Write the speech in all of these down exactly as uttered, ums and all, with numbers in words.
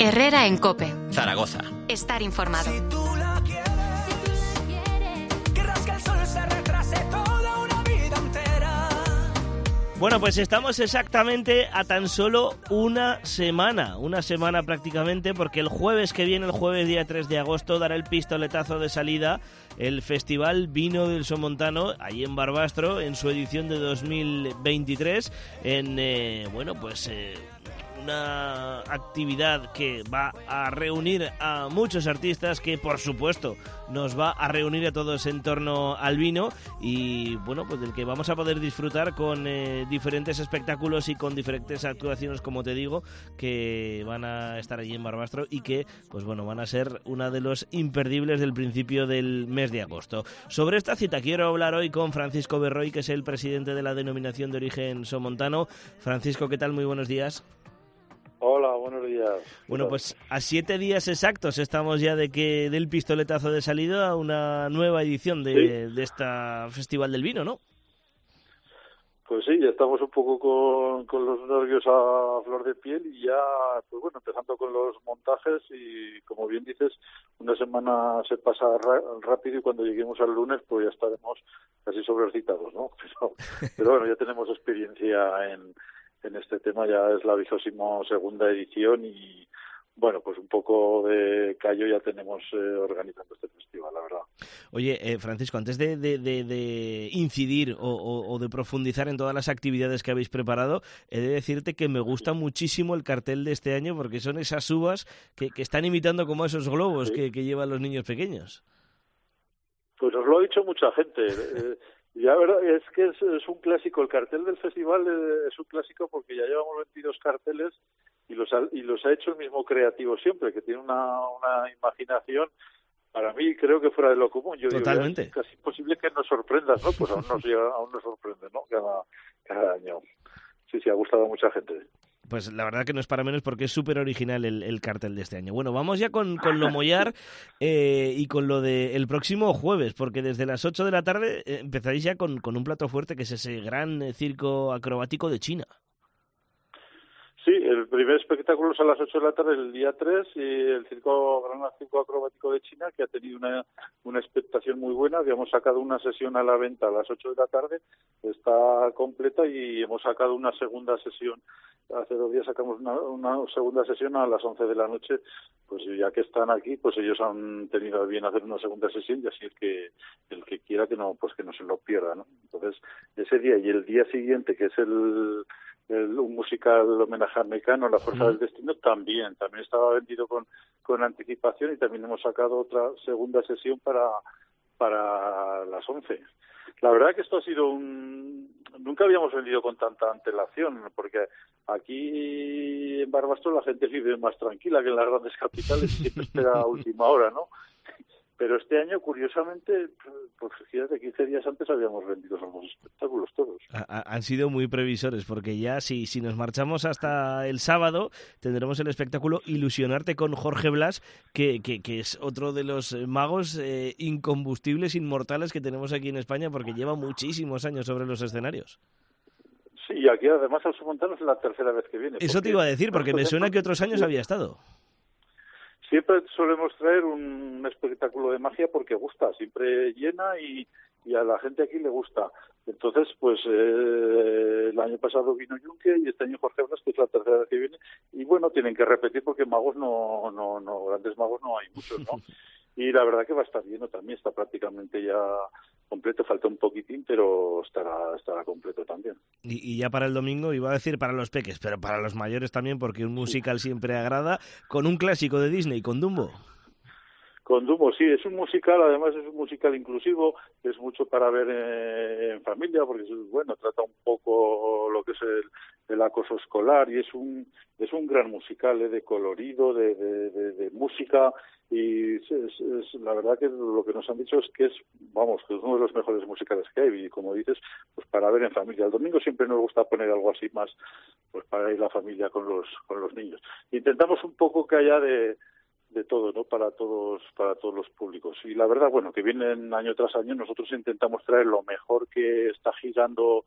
Herrera en COPE. Zaragoza. Estar informado. Si tú la quieres, querrás que el sol se retrase toda una vida entera. Bueno, pues estamos exactamente a tan solo una semana, una semana prácticamente, porque el jueves que viene, el jueves día tres de agosto, dará el pistoletazo de salida el Festival Vino del Somontano, allí en Barbastro, en su edición de dos mil veintitrés, en, eh, bueno, pues... Eh, una actividad que va a reunir a muchos artistas, que por supuesto nos va a reunir a todos en torno al vino y bueno, pues del que vamos a poder disfrutar con eh, diferentes espectáculos y con diferentes actuaciones, como te digo, que van a estar allí en Barbastro y que pues bueno, van a ser una de los imperdibles del principio del mes de agosto. Sobre esta cita quiero hablar hoy con Francisco Berroy, que es el presidente de la Denominación de Origen Somontano. Francisco, ¿qué tal? Muy buenos días. Hola, buenos días. Bueno, pues a siete días exactos estamos ya de que del pistoletazo de salida a una nueva edición de, sí. de esta Festival del Vino, ¿no? Pues sí, ya estamos un poco con, con los nervios a flor de piel y ya, pues bueno, empezando con los montajes y como bien dices, una semana se pasa rápido y cuando lleguemos al lunes pues ya estaremos casi sobrecitados, ¿no? Pero, pero bueno, ya tenemos experiencia en... En este tema, ya es la vigésimo segunda edición y, bueno, pues un poco de callo ya tenemos eh, organizando este festival, la verdad. Oye, eh, Francisco, antes de, de, de, de incidir o, o, o de profundizar en todas las actividades que habéis preparado, he de decirte que me gusta muchísimo el cartel de este año porque son esas uvas que, que están imitando como esos globos, sí, que, que llevan los niños pequeños. Pues os lo ha dicho mucha gente. eh, Ya, verdad, es que es, es un clásico. El cartel del festival es un clásico porque ya llevamos veintidós carteles y los ha, y los ha hecho el mismo creativo siempre, que tiene una, una imaginación, para mí, creo que fuera de lo común. Yo Totalmente. Digo, es casi imposible que nos sorprendas, ¿no? Pues aún nos, aún nos sorprende, ¿no? Cada, cada año. Sí, sí, ha gustado a mucha gente. Pues la verdad que no es para menos porque es súper original el, el cartel de este año. Bueno, vamos ya con, con lo Mollar eh, y con lo del próximo jueves, porque desde las ocho de la tarde eh, empezaréis ya con, con un plato fuerte que es ese gran eh, circo acrobático de China. Sí, el primer espectáculo es a las ocho de la tarde, el día tres, y el circo Gran Circo Acrobático de China, que ha tenido una, una expectación muy buena. Habíamos sacado una sesión a la venta a las ocho de la tarde, está completa, y hemos sacado una segunda sesión. Hace dos días sacamos una, una segunda sesión a las once de la noche, pues ya que están aquí, pues ellos han tenido bien hacer una segunda sesión, y así es que el que quiera que no, pues que no se lo pierda, ¿no? Entonces, ese día y el día siguiente, que es el... El, un musical homenaje al Mecano, La Fuerza del Destino, también, también estaba vendido con, con anticipación y también hemos sacado otra segunda sesión para, para las once. La verdad que esto ha sido un... Nunca habíamos vendido con tanta antelación, porque aquí en Barbastro la gente vive más tranquila que en las grandes capitales y siempre espera a última hora, ¿no? Pero este año, curiosamente, pues fíjate, quince días antes habíamos vendido los espectáculos todos. Ha, han sido muy previsores, porque ya si, si nos marchamos hasta el sábado, tendremos el espectáculo Ilusionarte con Jorge Blas, que, que, que es otro de los magos eh, incombustibles, inmortales que tenemos aquí en España, porque lleva muchísimos años sobre los escenarios. Sí, y aquí además al Somontano es la tercera vez que viene. Eso te iba a decir, porque me suena que otros años había estado. Siempre solemos traer un espectáculo de magia porque gusta, siempre llena y, y a la gente aquí le gusta. Entonces, pues eh, el año pasado vino Yunque y este año Jorge Blas, que es la tercera vez que viene. Y bueno, tienen que repetir porque magos no, no, no, grandes magos no hay muchos, ¿no? Y la verdad que va a estar lleno también, está prácticamente ya completo, falta un poquitín, pero estará estará completo también. Y, y ya para el domingo, iba a decir para los peques, pero para los mayores también, porque un musical siempre agrada, con un clásico de Disney, con Dumbo. Con Dumbo, sí, es un musical, además es un musical inclusivo, es mucho para ver eh, en familia, porque es, bueno, trata un poco lo que es el, el acoso escolar, y es un es un gran musical eh, de colorido, de, de, de, de música, y es, es, es, la verdad que lo que nos han dicho es que es, vamos, que es uno de los mejores musicales que hay, y como dices, pues para ver en familia. El domingo siempre nos gusta poner algo así más, pues para ir la familia con los con los niños. Intentamos un poco que haya de de todo, ¿no? Para todos, para todos los públicos. Y la verdad, bueno, que vienen año tras año, nosotros intentamos traer lo mejor que está girando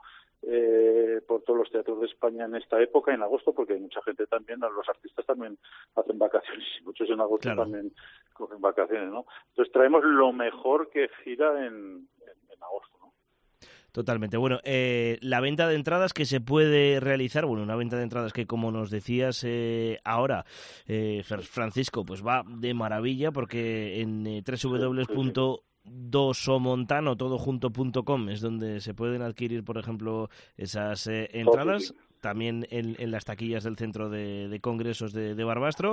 eh, por todos los teatros de España en esta época, en agosto, porque hay mucha gente también, los artistas también hacen vacaciones y muchos en agosto claro. también cogen vacaciones, ¿no? Entonces traemos lo mejor que gira en, en, en agosto, ¿no? Totalmente. Bueno, eh, la venta de entradas que se puede realizar, bueno, una venta de entradas que, como nos decías eh, ahora, eh, Francisco, pues va de maravilla, porque en eh, doble u doble u doble u punto dosomontano todo junto punto com es donde se pueden adquirir, por ejemplo, esas eh, entradas. También en, en las taquillas del Centro de, de Congresos de, de Barbastro.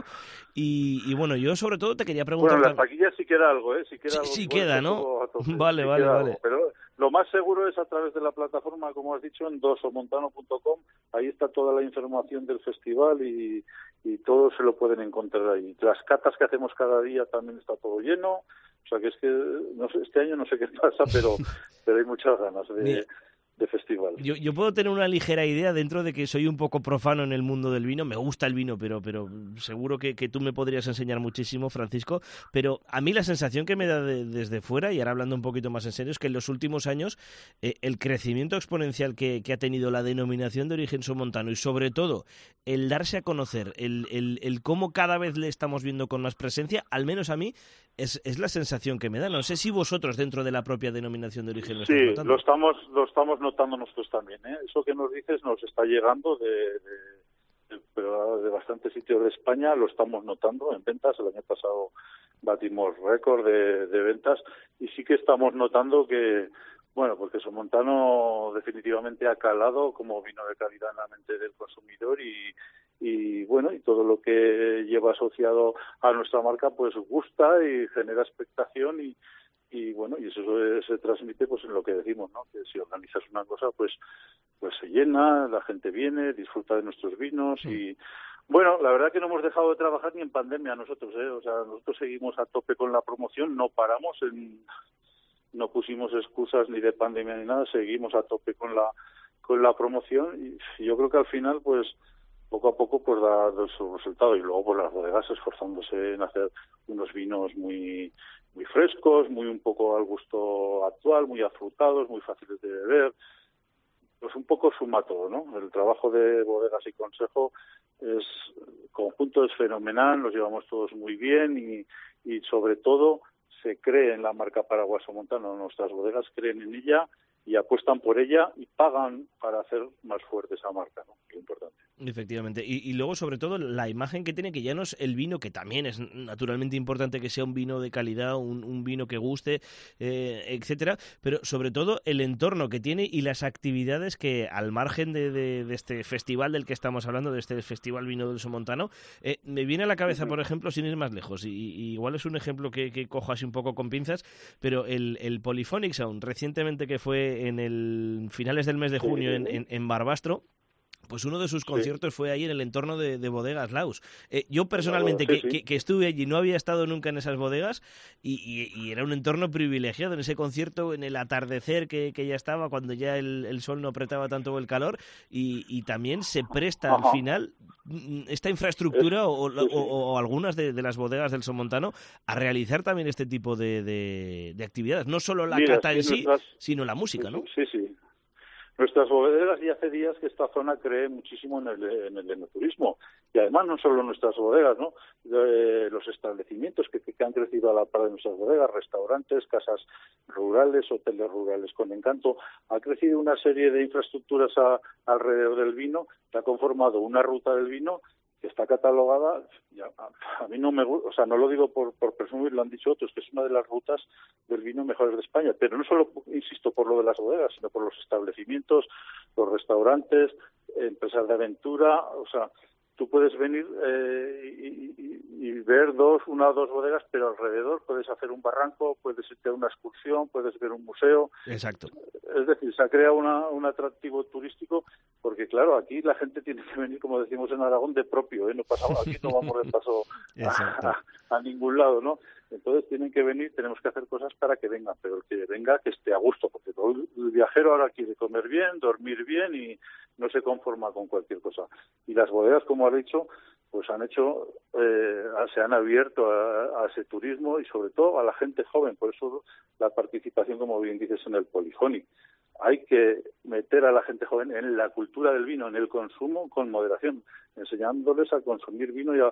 Y, y bueno, yo sobre todo te quería preguntar... Bueno, en las taquillas sí queda algo, ¿eh? Sí queda, sí, algo, sí queda, ¿no? Vale, sí vale, queda vale. Algo, pero lo más seguro es a través de la plataforma, como has dicho, en dosomontano punto com. Ahí está toda la información del festival y, y todo se lo pueden encontrar ahí. Las catas que hacemos cada día también está todo lleno. O sea que es que, no sé, este año no sé qué pasa, pero, pero hay muchas ganas de... Bien. de festival. Yo, yo puedo tener una ligera idea dentro de que soy un poco profano en el mundo del vino. Me gusta el vino, pero, pero seguro que, que tú me podrías enseñar muchísimo, Francisco. Pero a mí la sensación que me da de, desde fuera, y ahora hablando un poquito más en serio, es que en los últimos años eh, el crecimiento exponencial que, que ha tenido la denominación de origen somontano y sobre todo el darse a conocer, el, el, el cómo cada vez le estamos viendo con más presencia, al menos a mí, es, es la sensación que me da. No sé si vosotros dentro de la propia denominación de origen lo sí, estáis notando. lo estamos, lo estamos notando nosotros también, ¿eh? Eso que nos dices nos está llegando de, de, de, pero de bastantes sitios de España, lo estamos notando en ventas. El año pasado batimos récord de, de ventas y sí que estamos notando que, bueno, porque Somontano definitivamente ha calado como vino de calidad en la mente del consumidor y, y bueno, y todo lo que lleva asociado a nuestra marca pues gusta y genera expectación y y bueno, y eso se, se transmite pues en lo que decimos, ¿no? Que si organizas una cosa pues pues se llena, la gente viene, disfruta de nuestros vinos sí. Y bueno, la verdad que no hemos dejado de trabajar ni en pandemia nosotros, ¿eh? O sea, nosotros seguimos a tope con la promoción, no paramos, en, no pusimos excusas ni de pandemia ni nada, seguimos a tope con la con la promoción y yo creo que al final pues poco a poco pues da, da su resultado y luego pues las bodegas esforzándose en hacer unos vinos muy muy frescos, muy un poco al gusto actual, muy afrutados, muy fáciles de beber. Pues un poco suma todo, ¿no? El trabajo de bodegas y consejo es conjunto es fenomenal, nos llevamos todos muy bien y, y sobre todo se cree en la marca Paraguas Somontano. Nuestras bodegas creen en ella y apuestan por ella y pagan para hacer más fuerte esa marca, ¿no? Qué importante. Efectivamente. Y, y luego, sobre todo, la imagen que tiene, que ya no es el vino, que también es naturalmente importante que sea un vino de calidad, un, un vino que guste, eh, etcétera, pero sobre todo el entorno que tiene y las actividades que, al margen de, de, de este festival del que estamos hablando, de este Festival Vino del Somontano, eh, me viene a la cabeza, por ejemplo, sin ir más lejos, y, y igual es un ejemplo que, que cojo así un poco con pinzas, pero el, el Polyphonic Sound, recientemente que fue en el finales del mes de junio en, en, en Barbastro, pues uno de sus conciertos sí. fue ahí en el entorno de, de Bodegas Laus. Eh, yo personalmente, sí, que, sí. Que, que estuve allí, no había estado nunca en esas bodegas y, y, y era un entorno privilegiado en ese concierto, en el atardecer que, que ya estaba, cuando ya el, el sol no apretaba tanto el calor y, y también se presta Ajá. al final esta infraestructura es, o, sí, sí. o, o algunas de, de las bodegas del Somontano a realizar también este tipo de, de, de actividades. No solo la Mira, cata en sí, nuestras... sino la música, ¿no? Sí, sí. Nuestras bodegas, y hace días que esta zona cree muchísimo en el, en el enoturismo. Y además no solo nuestras bodegas, ¿no? De los establecimientos que, que han crecido a la par de nuestras bodegas, restaurantes, casas rurales, hoteles rurales con encanto. Ha crecido una serie de infraestructuras a, alrededor del vino, que ha conformado una ruta del vino que está catalogada, ya, a, a mí no me gusta, o sea, no lo digo por, por presumir, lo han dicho otros, que es una de las rutas del vino mejores de España, pero no solo, insisto, por lo de las bodegas, sino por los establecimientos, los restaurantes, empresas de aventura, o sea, tú puedes venir eh, y, y, y ver dos, una o dos bodegas, pero alrededor puedes hacer un barranco, puedes irte a una excursión, puedes ver un museo. Exacto. Es decir, se ha creado una, un atractivo turístico, porque claro, aquí la gente tiene que venir, como decimos en Aragón, de propio, ¿eh? No pasamos, aquí no vamos de paso a, a, a ningún lado, ¿no? Entonces tienen que venir, tenemos que hacer cosas para que vengan, pero el que venga que esté a gusto, porque todo el viajero ahora quiere comer bien, dormir bien y no se conforma con cualquier cosa. Y las bodegas, como has dicho, pues han hecho, eh, se han abierto a, a ese turismo y sobre todo a la gente joven, por eso la participación, como bien dices, en el Polyphonic. Hay que meter a la gente joven en la cultura del vino, en el consumo con moderación, enseñándoles a consumir vino y a,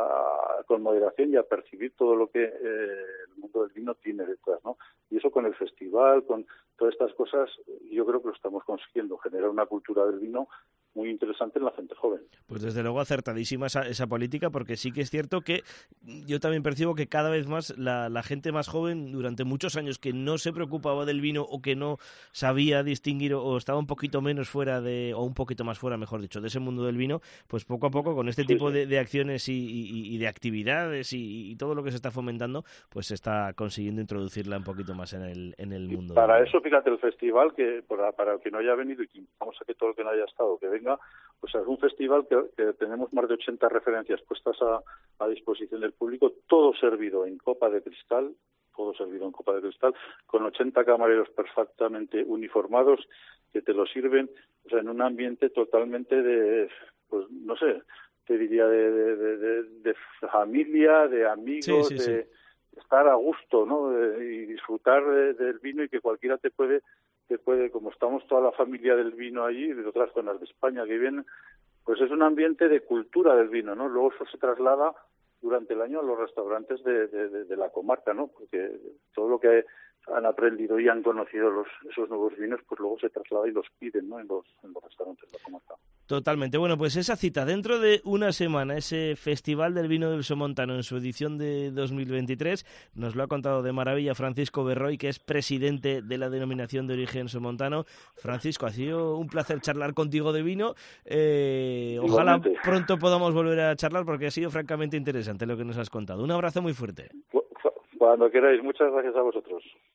a, con moderación y a percibir todo lo que eh, el mundo del vino tiene detrás, ¿no? Y eso con el festival, con todas estas cosas, yo creo que lo estamos consiguiendo, generar una cultura del vino muy interesante en la gente joven. Pues desde luego acertadísima esa, esa política, porque sí que es cierto que yo también percibo que cada vez más la, la gente más joven, durante muchos años que no se preocupaba del vino o que no sabía distinguir o, o estaba un poquito menos fuera de, o un poquito más fuera, mejor dicho, de ese mundo del vino, pues poco a poco con este sí, tipo sí. de, de acciones y, y, y de actividades y, y todo lo que se está fomentando, pues se está consiguiendo introducirla un poquito más en el, en el mundo. Para del eso, fíjate, el festival, que para, para el que no haya venido y que vamos a que todo el que no haya estado, que venga, pues es un festival que, que tenemos más de ochenta referencias puestas a, a disposición del público, todo servido en copa de cristal, todo servido en copa de cristal, con ochenta camareros perfectamente uniformados que te lo sirven, o sea, en un ambiente totalmente de, pues no sé, te diría de, de, de, de, de familia, de amigos, sí, sí, de sí. estar a gusto, ¿no? De, y disfrutar de, del vino y que cualquiera te puede que puede, como estamos toda la familia del vino allí, de otras zonas de España que vienen, pues es un ambiente de cultura del vino, ¿no? Luego eso se traslada durante el año a los restaurantes de, de, de, de la comarca, ¿no? Porque todo lo que han aprendido y han conocido los, esos nuevos vinos, pues luego se traslada y los piden, ¿no? En los, en los restaurantes de la comarca. Totalmente. Bueno, pues esa cita dentro de una semana, ese Festival del Vino del Somontano en su edición de dos mil veintitrés, nos lo ha contado de maravilla Francisco Berroy, que es presidente de la Denominación de Origen Somontano. Francisco, ha sido un placer charlar contigo de vino. Eh, ojalá pronto podamos volver a charlar porque ha sido francamente interesante lo que nos has contado. Un abrazo muy fuerte. Cuando queráis. Muchas gracias a vosotros.